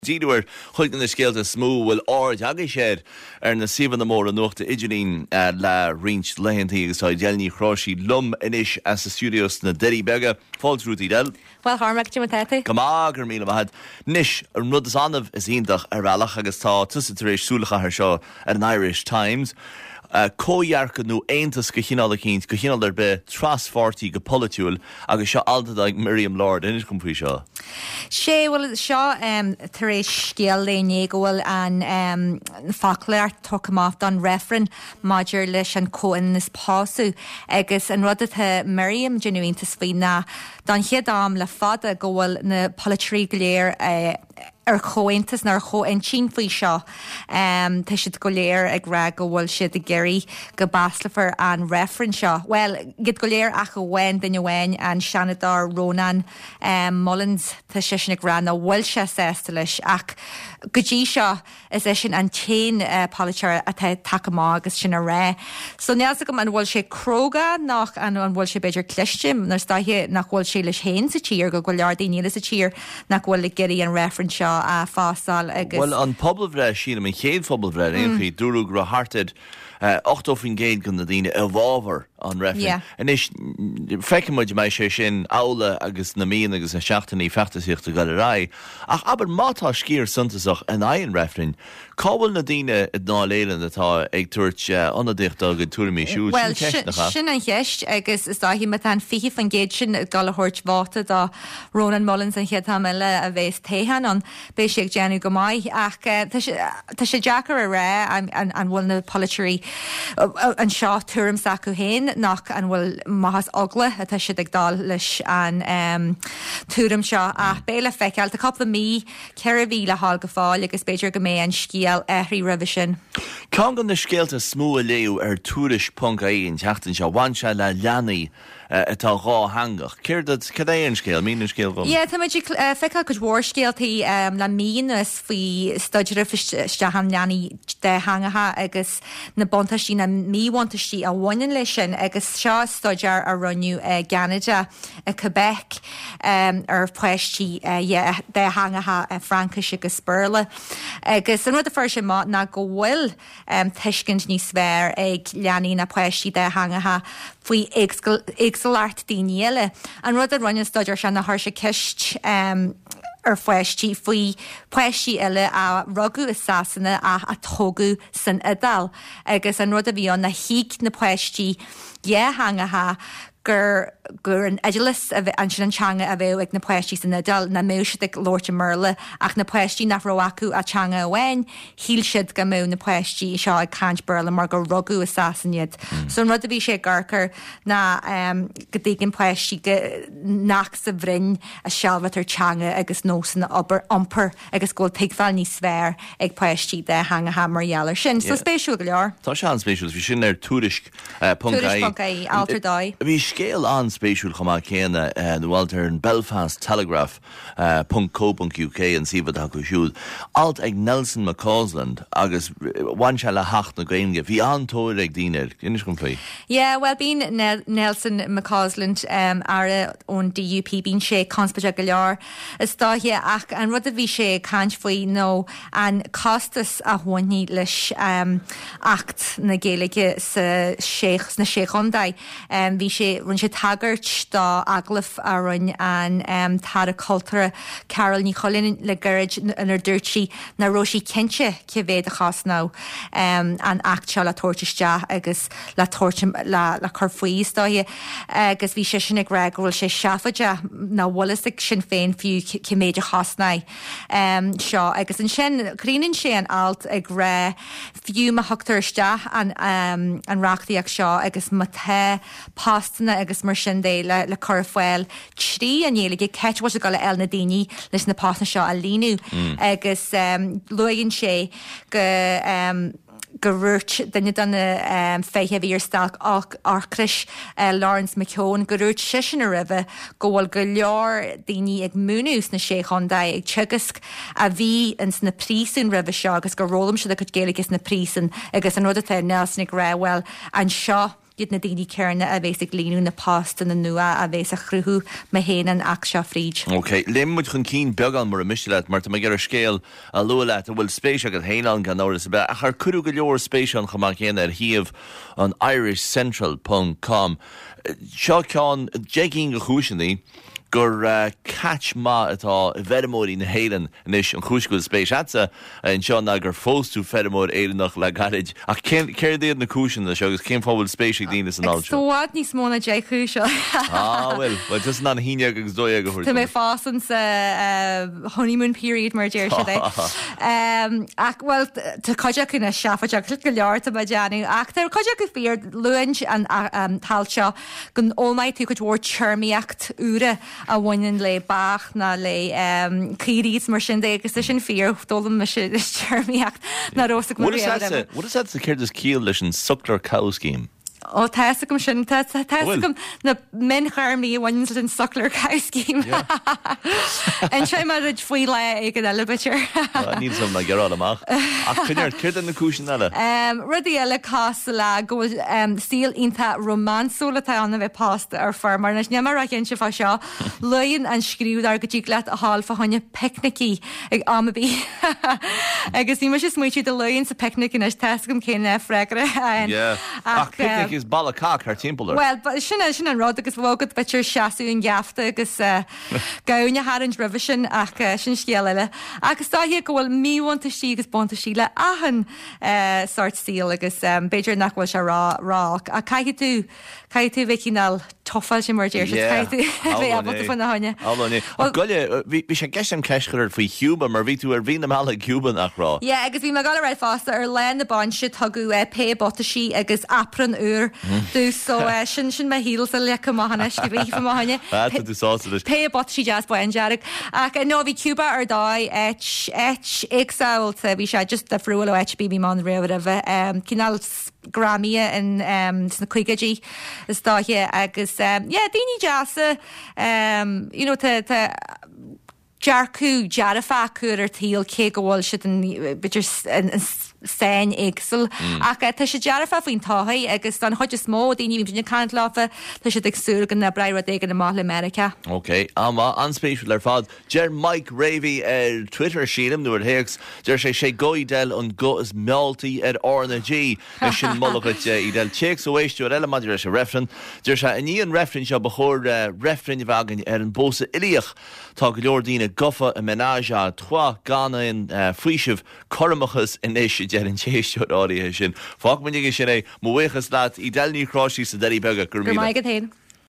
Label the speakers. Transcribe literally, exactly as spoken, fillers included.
Speaker 1: Díúir chuig na scéalta smú bhfuil áid aga séad ar na siomhan na mór an nuachta idirlín le rint lehantaí agus tá dealní chráisí lum inis as sa studios na Derry Bega. Fáiltrútaí del.
Speaker 2: Well, Harmac, Jim Tete.
Speaker 1: Camá gur míle mahad. Nis ar rud is anmh is ionintach ar bhealach agus tá tusa tar éis súlacha ar seo ar an Irish Times. Uh, Cóhearcha nó Aontas go chinál a cínt, go chinál ar be tras fortí go politiúil agus seo altada ag Miriam Lord inis comprí seo.
Speaker 2: Sé bhfuil seo um, tar éis scéal léné go bhfuil an um, faclair tucamach don referen maidir leis an cóin is pású agus an rud atá Miriam genuíntas faoi na don chiad am le fada go bhfuil na politrí go léir uh, ar chointas nar cho an sin faoi seo um, tá siad go léir ag ra go bhfuil siad a geirí go baslafar an referen seo. Well, gid go léir ach go bhain den bhain an Shanadar Ronan um, Mullins tá sé sin ag ra na bhfuil se sésta leis ach go dtí seo is é sin an chéin uh, politeir atá takeamá agus sin a ré. So neas go an bhfuil sé cróga nach an an bhfuil sé beidir clisteim nar stáithe nach bhfuil sé leis héin sa tír go go leor daoine sa tír nach bhfuil le geirí an referen seo a fásal agus.
Speaker 1: Well, an pobl bhre sína min chéad pobl bhre mm. éonchaí dúrú gur harted ocht ofin géad gon na dtíine a bhábhar an referen.
Speaker 2: Yeah.
Speaker 1: And is feice muid mai sé sin ála agus na míon agus na seachtaí feachtasíocht go rá. Ach aber mátá scír suntasach an aon referen. Cábhfuil na dtíine i dná léilean atá ag tuairt anadíocht go túramí siúil
Speaker 2: well, sin an cheist agus is dáhí me an fihi fan géad sin gal a thuirt bháta dá Ronan Mullins an chead meile a bhés téhan an béis sé ag déanú go maiid ach tá sé Jackar a ré an bhfuil na politrí an seo túram sa acu héin nach an bhfuil maithas ogla a tá siad ag dal leis an um, túram seo a béle feiceáil tá coppla mí ceir bhí le hall go fáil agus beidir go mé an scíal éirí revision.
Speaker 1: Cá gan na scéalta smú a léú ar túris punk é in teachtain seo bhain se le leanaí atá rá hangach. Céir dat cadé an scéal, mín an scéal gom?
Speaker 2: Yeah, tá maidir feiceáil go bhór scéaltaí um, le mín is faoi staidir fistehan leanaí de hangatha agus na bontaistí na míhaintaistí a bhainean lei sin agus seo staidir a runniu uh, Canada a Quebec um, ar poisttí uh, yeah, de hangatha uh, Francais agus Spurla. Agus an rud a fir sin má na go bhfuil um, tuiscint níos sfér ag leanaí na poisttí de hangatha faoi éagstalart daoine eile. An rud a runniu staidir se na thuirse cist um, ar foiisttí faoi poisttí eile a rugu is sasanna a a tógu san idal. Agus an rud a bhí an na hiic na poisttí dhé hangatha gur gur an idilis a bheith an sin an teanga a bheith ag na poisttí san idal na múisiid ag Lorte Merle ach na poisttí nach roacu a teanga bhhain híl siad go mú na poisttí seo ag Cant Burla mar gur rugu is sasaniad. Mm. So an rud a bhí sé garcar na um, go dtí an poisttí nach sa bhrin a sealbhat ar teanga agus nó san obair omper agus ggóil pigfáil níos sfér ag poisttí de hangatha margheallar sin. So yeah. Spéisiú go leor.
Speaker 1: Tá se an spéisiúil, bhí sin ar túrisc uh, puncaí.
Speaker 2: Túrisc puncaí, altar dói.
Speaker 1: Bhí scéal an spéisiúil chumá céanna uh, na bhiltear an Belfast Telegraph uh, .co.uk an siomhad acu siúil. Alt ag Nelson McCausland agus bhain se le hacht na gainge. Bhí antóir ag daoine. Inis gom faoi?
Speaker 2: Yeah, well, bín Nel- Nelson McCausland um, ara ón D U P bín sé conspaide go leor. Is dáhé ach an rud a bhí sé cant faoi nó an costas a bhainní leis um, acht na géalaige sa séchs na séchondaid. Um, bhí sé run sé tagart dá aglah a run an um, tar a cultúra Carol ní cholinn le gairid an ar dúirtí na roisí cinse ce bhéad a chas ná um, an act seo le tuairteiste agus le tuairtim le, le chur faoí stáithe agus bhí sé sin ag ré go bhfuil sé seafaide na bhlas sin féin fiú ce méid a chasna um, seo agus an sin críann sé an alt ag ré fiú a thugtariste an, um, an reachtaíach seo agus mathe pástanna agus mar sin dé le, le chur foiil trí an dhéalaige ceithhil a go le eil na daoine leis na pásanna seo a líú mm. agus um, luigann sé go um, go ruirt dunne donna um, féithe bhí ar stalk ach archris uh, Lawrence McKeown go ruirt sisin a ribh go bhfuil go leor daoine ag múnús na séchondaid ag tugasc a bhí ins na prísún ribh seo agus go rólam se go géalagus na prísan agus an rud atá Nelson ag ré well an seo biad na daoine cearna a bhééis líú na pasta na nua a bhééis a chruthú me héanaan ach seo fríd.
Speaker 1: Ok, limmuid chun cín beagán mar a misisiile mar me gur a scéal a luile a bhfuil spéise go héán gan áras be a chu curú go leor spéisián chumach chéana ar thiamh an irish central dot com. Seo ceán jegging go chúisinaí gur uh, catch ma atá vermóí na héan inis an chúscoil spéis atsa an seo na gur fóstú fermór éannach le garid a céir déad na cúsin na segus céim fábhfuil spéisiigh dína san áil.
Speaker 2: Stáid níos móna dé chúisio.
Speaker 1: Ah, well, well, just ná híine agus dóide go
Speaker 2: Tá mé fásan sa honeymoon period mar déir se é. Ach bhfuil tá coide chuna seafaide clit go leirta ba deanú ach tar coide go fíor luint an talseo gon ómaid tú go bhór charmíocht úra a bhainean le bach na le círíd mar sin agus sin fear dólam me sin is charmíocht na rosa go.
Speaker 1: What is that? What is that? The kid is killed leis an suckler cow scheme.
Speaker 2: ó theasa gom sin theasa gom na min charmí bhain an suckler cow scheme. An sé mar id faoi le ag an eile bitir.
Speaker 1: Níl sam na gerá amach. Ach chuinear chuir an na cúsin eile.
Speaker 2: Rudí eile cása le go stíl ínta románsúlatá anna bheith pásta ar farmar nas nemar a cin se fá seo luonn an scríú ar go dtí leat a hall fa haine picnicí ag amabí. Agus ní mar sé smuitiú de luonn sa picnic in is theasa gom céine freigra.
Speaker 1: Ach picnic is balla cac ar timpeler.
Speaker 2: Well, sinna sin an rud agus bhgad bitir seaú an geafta agus gaune Harrans revision ach sin scéile. Agus táhé go bhfuil míhaanta sí agus bonta síle ahan sort síl agus beidir nachhfuil se rá rá a caiiche tú cai tú bhécinál tofail sin mar déir bhé abbalta fan na haine.
Speaker 1: Áine. Goile bhí sé ceisiam ceisgur faoi Cuba mar bhí tú ar bhí amala Cuban nach rá.
Speaker 2: Ié, agus bhí me gal raibh fásta ar le na ban si tugu pe bota sí agus apran úr dú so sin sin me híal a le gomáhanana go bhí fan haine. Pe bota sí jazz buin dearach ach nó bhí Cuba ar dá et et agsáilta bhí sé just a friúil ó H B B man réh a bheith cinál Grammy in um, na cuigadí is dáthe agus um, yeah, daoine deasa um, you know, te, te dearcú dearafácúr ar tíal cé go bhfuil si bitir sein éagsel ach tá sé dearafa faoin táthaí agus an chuide smó daoine bhí sinna cant láfa tá sé agsúil gan na breire ag an na mála America.
Speaker 1: Ok, ama anspéisiúil ar fad Ger Mike Ravey ar Twitter sílim nuair héags deir sé sé goidel an go is mealtaí ar orna G is sin mulgad i del téic so éistú ar eile maidir sé refren deir sé in íon refren se bechóir refren bhagan ar an bósa ilíoch tá go leor dína gofa a menáise a trois gana in fuiisih choramachas in éisi dear an téisiú áíthe sin. Fág munig sin é mhuichas leat i delní crásí sa deí bega gur
Speaker 2: mí.